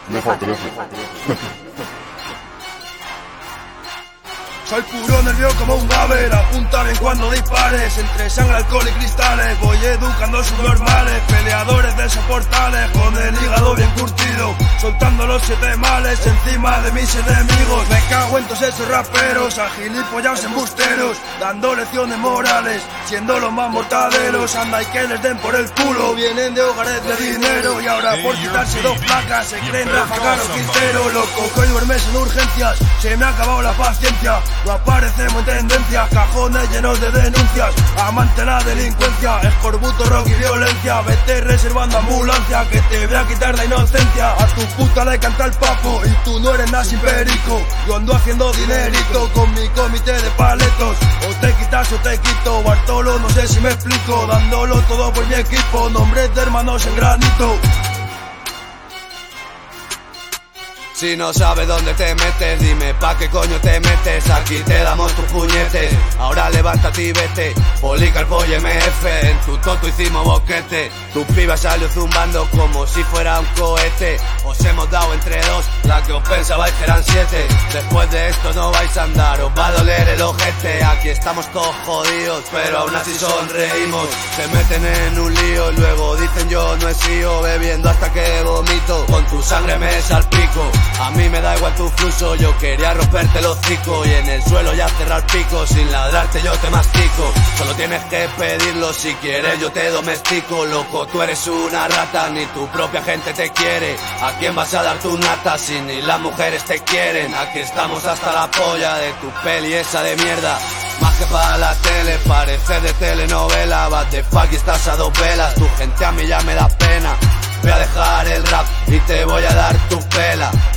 Soy puro nervio como un gaber, apunta bien cuando dispares. Entre sangre, alcohol y cristales, voy educando subnormales. Peleadores de soportales, con el hígado bien curtido, soltando los 7 males encima de mis enemigos. Me cago en todos esos raperos, a gilipollados embusteros, dando lecciones morales, siendo los más mortaderos. Anda y que les den por el culo, vienen de hogares de dinero, y ahora por quitarse 2 placas se creen Rafa Caro Quintero. Loco, que hoy duermes en urgencias, se me ha acabado la paciencia. No aparecemos en tendencias, cajones llenos de denuncias. Amante la delincuencia, escorbuto, rock y violencia. Vete reservando ambulancia, que te voy a quitar la inocencia. A tu puta le canta el papo y tú no eres nada sin perico. Yo ando haciendo dinerito con mi comité de paletos. O te quitas o te quito, Bartolo, no sé si me explico. Dándolo todo por mi equipo, nombres de hermanos en granito. Si no sabes dónde te metes, dime pa' qué coño te metes. Aquí te damos tus puñetes, ahora levántate y vete. Policarpo y MF, en tu tonto hicimos boquete. Tu piba salió zumbando como si fuera un cohete. Os hemos dado entre 2, la que os pensabais que eran 7. Después de esto no vais a andar, os va a doler el ojete. Aquí estamos todos jodidos, pero aún así sonreímos. Se meten en un lío, luego dicen yo no he sido, bebiendo hasta que vomito. Con tu sangre me salpico. A mí me da igual tu flujo, yo quería romperte el hocico y en el suelo ya cerrar pico. Sin ladrarte yo te mastico, solo tienes que pedirlo, si quieres yo te domestico. Loco, tú eres una rata, ni tu propia gente te quiere. ¿A quién vas a dar tu nata si ni las mujeres te quieren? Aquí estamos hasta la polla de tu peli esa de mierda. Más que para la tele, parece de telenovela. What the fuck, y estás a 2 velas, tu gente a mí ya me da pena. Voy a dejar el rap y te voy a dar tu pela.